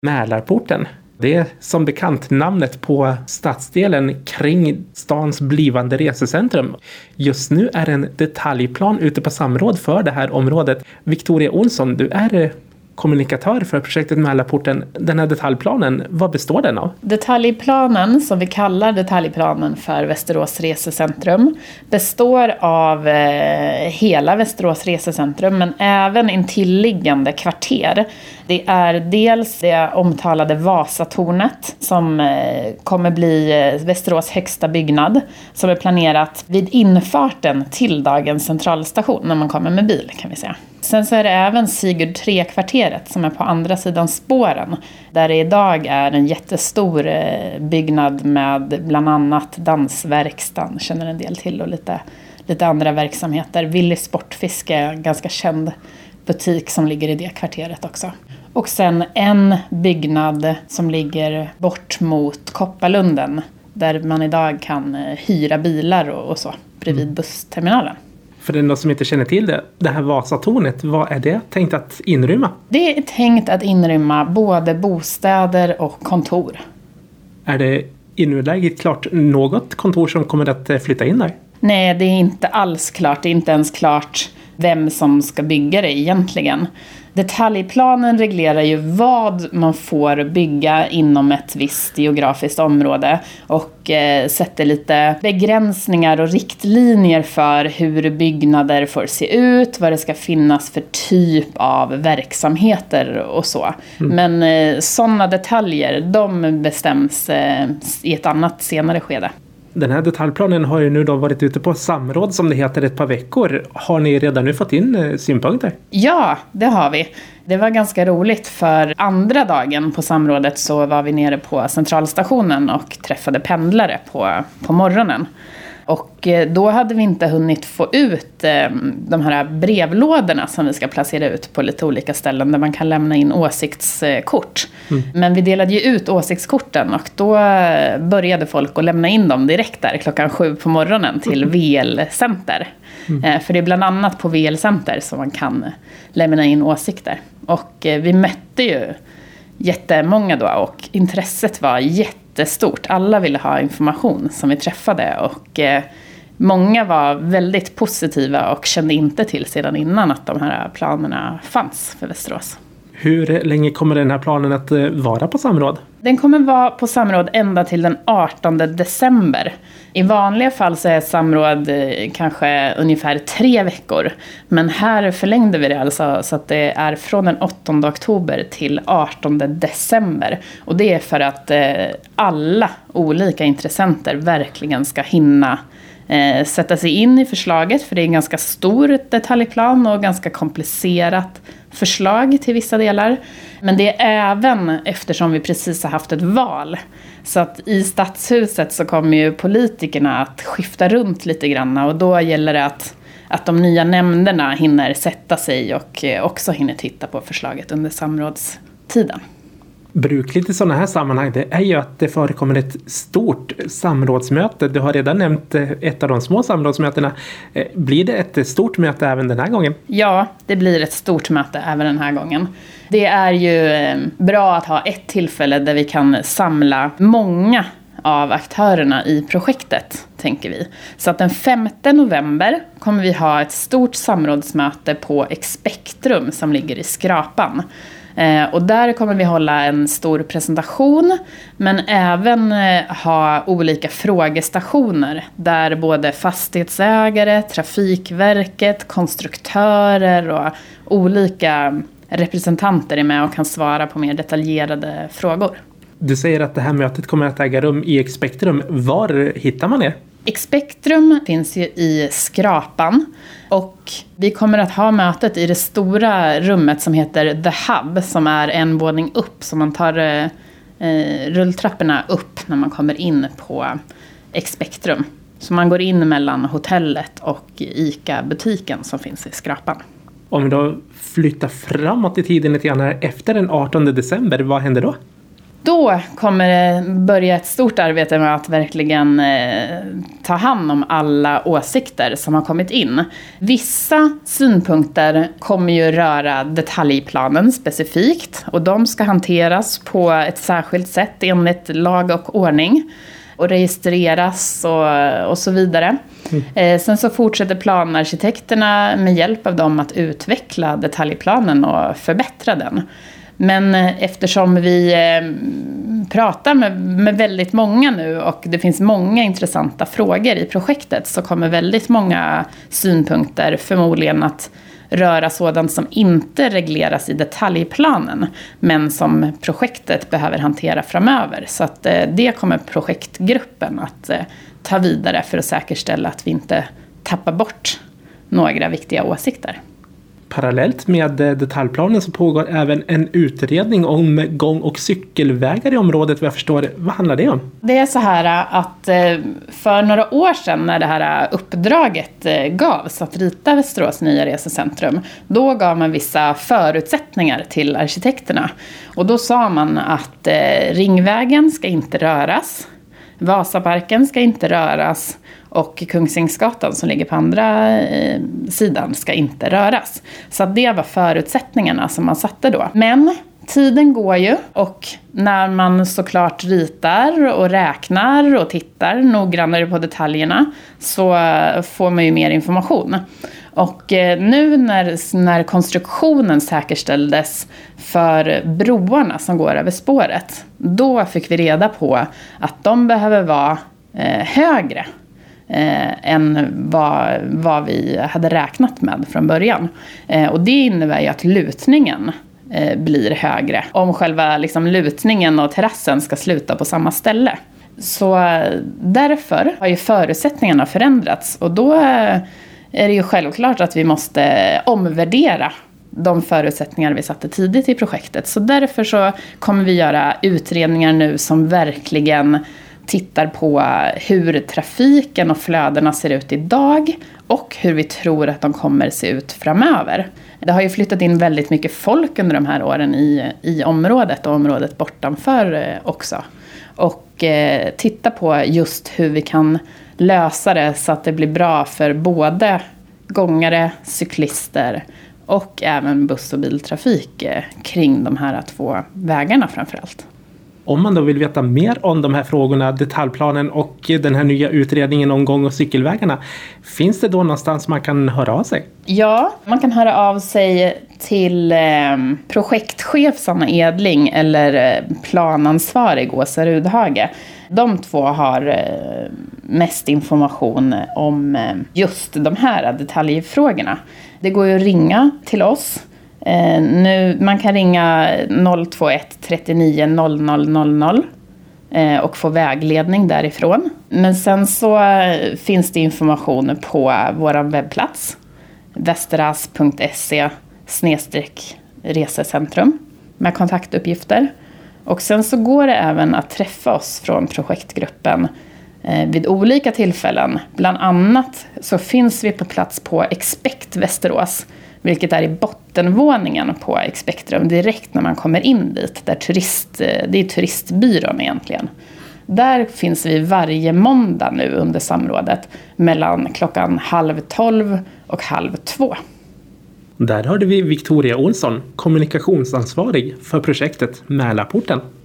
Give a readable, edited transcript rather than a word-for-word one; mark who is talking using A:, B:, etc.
A: Mälarporten. Det är som bekant namnet på stadsdelen kring stans blivande resecentrum. Just nu är en detaljplan ute på samråd för det här området. Victoria Olsson, du är kommunikatör för projektet Mälarporten. Den här detaljplanen, vad består den av?
B: Detaljplanen, som vi kallar detaljplanen för Västerås resecentrum, består av hela Västerås resecentrum men även intilliggande kvarter. Det är dels det omtalade Vasatornet som kommer bli Västerås högsta byggnad, som är planerat vid infarten till dagens centralstation när man kommer med bil, kan vi säga. Sen så är det även Sigurd 3-kvarteret som är på andra sidan spåren, där det idag är en jättestor byggnad med bland annat dansverkstan, känner en del till, och lite andra verksamheter. Willys Sportfiske, en ganska känd butik som ligger i det kvarteret också. Och sen en byggnad som ligger bort mot Kopparlunden, där man idag kan hyra bilar och så, bredvid bussterminalen.
A: För den som inte känner till det här Vasatornet, vad är det tänkt att inrymma?
B: Det är tänkt att inrymma både bostäder och kontor.
A: Är det i nuläget klart något kontor som kommer att flytta in där?
B: Nej, det är inte alls klart. Det är inte ens klart vem som ska bygga det egentligen. Detaljplanen reglerar ju vad man får bygga inom ett visst geografiskt område och sätter lite begränsningar och riktlinjer för hur byggnader får se ut, vad det ska finnas för typ av verksamheter och så. Men sådana detaljer, de bestäms i ett annat senare skede.
A: Den här detaljplanen har ju nu då varit ute på samråd, som det heter, ett par veckor. Har ni redan nu fått in synpunkter?
B: Ja, det har vi. Det var ganska roligt, för andra dagen på samrådet så var vi nere på centralstationen och träffade pendlare på morgonen. Och då hade vi inte hunnit få ut de här brevlådorna som vi ska placera ut på lite olika ställen där man kan lämna in åsiktskort. Men vi delade ju ut åsiktskorten och då började folk att lämna in dem direkt där 7:00 på morgonen till VL-center. För det är bland annat på VL-center som man kan lämna in åsikter. Och vi mötte ju jättemånga då och intresset var jättestort. Alla ville ha information som vi träffade och många var väldigt positiva och kände inte till sedan innan att de här planerna fanns för Västerås.
A: Hur länge kommer den här planen att vara på samråd?
B: Den kommer vara på samråd ända till den 18 december. I vanliga fall så är samråd kanske ungefär 3 veckor. Men här förlängde vi det alltså så att det är från den 8 oktober till 18 december. Och det är för att alla olika intressenter verkligen ska hinna sätta sig in i förslaget, för det är en ganska stor detaljplan och ganska komplicerat förslag till vissa delar. Men det är även eftersom vi precis har haft ett val. Så att i stadshuset så kommer ju politikerna att skifta runt lite grann, och då gäller det att de nya nämnderna hinner sätta sig och också hinner titta på förslaget under samrådstiden.
A: Brukligt i sådana här sammanhang, det är ju att det förekommer ett stort samrådsmöte. Du har redan nämnt ett av de små samrådsmötena. Blir det ett stort möte även den här gången?
B: Ja, det blir ett stort möte även den här gången. Det är ju bra att ha ett tillfälle där vi kan samla många av aktörerna i projektet, tänker vi. Så att den 5 november kommer vi ha ett stort samrådsmöte på Expektrum som ligger i Skrapan. Och där kommer vi hålla en stor presentation, men även ha olika frågestationer där både fastighetsägare, Trafikverket, konstruktörer och olika representanter är med och kan svara på mer detaljerade frågor.
A: Du säger att det här mötet kommer att äga rum i Expektrum. Var hittar man det?
B: Expektrum finns ju i Skrapan och vi kommer att ha mötet i det stora rummet som heter The Hub, som är en våning upp, så man tar rulltrapporna upp när man kommer in på Expektrum. Så man går in mellan hotellet och ICA-butiken som finns i Skrapan.
A: Om vi då flyttar framåt i tiden lite grann här efter den 18 december, vad händer då?
B: Då kommer det börja ett stort arbete med att verkligen ta hand om alla åsikter som har kommit in. Vissa synpunkter kommer ju röra detaljplanen specifikt och de ska hanteras på ett särskilt sätt enligt lag och ordning och registreras och så vidare. Sen så fortsätter planarkitekterna med hjälp av dem att utveckla detaljplanen och förbättra den. Men eftersom vi pratar med väldigt många nu och det finns många intressanta frågor i projektet, så kommer väldigt många synpunkter förmodligen att röra sådant som inte regleras i detaljplanen men som projektet behöver hantera framöver. Så att det kommer projektgruppen att ta vidare för att säkerställa att vi inte tappar bort några viktiga åsikter.
A: Parallellt med detaljplanen så pågår även en utredning om gång- och cykelvägar i området, vad jag förstår. Vad handlar det om?
B: Det är så här att för några år sedan när det här uppdraget gavs att rita Västerås nya resecentrum, då gav man vissa förutsättningar till arkitekterna. Och då sa man att Ringvägen ska inte röras, Vasaparken ska inte röras och Kungsängsgatan som ligger på andra sidan ska inte röras. Så att det var förutsättningarna som man satte då. Men tiden går ju och när man såklart ritar och räknar och tittar noggrannare på detaljerna så får man ju mer information. Och nu när konstruktionen säkerställdes för broarna som går över spåret, då fick vi reda på att de behöver vara högre än vad vi hade räknat med från början. Och det innebär ju att lutningen blir högre om själva lutningen och terrassen ska sluta på samma ställe. Så därför har ju förutsättningarna förändrats och då är det ju självklart att vi måste omvärdera de förutsättningar vi satte tidigt i projektet. Så därför så kommer vi göra utredningar nu som verkligen tittar på hur trafiken och flödena ser ut idag och hur vi tror att de kommer se ut framöver. Det har ju flyttat in väldigt mycket folk under de här åren i området och området bortanför också. Och titta på just hur vi kan lösa det så att det blir bra för både gångare, cyklister och även buss- och biltrafik kring de här två vägarna framförallt.
A: Om man då vill veta mer om de här frågorna, detaljplanen och den här nya utredningen om gång- och cykelvägarna, finns det då någonstans man kan höra av sig?
B: Ja, man kan höra av sig till projektchef Sanna Edling eller planansvarig Åsa Rudhage. De två har mest information om just de här detaljfrågorna. Det går ju att ringa till oss. Man kan ringa 021 39 00 00 och få vägledning därifrån. Men sen så finns det information på vår webbplats västeras.se/resecentrum med kontaktuppgifter. Och sen så går det även att träffa oss från projektgruppen vid olika tillfällen. Bland annat så finns vi på plats på Expect Västerås, vilket är i bottenvåningen på Expectrum direkt när man kommer in dit. Det är turistbyrån egentligen. Där finns vi varje måndag nu under samrådet mellan 11:30 och 11:30.
A: Där hörde vi Victoria Olsson, kommunikationsansvarig för projektet Mälarporten.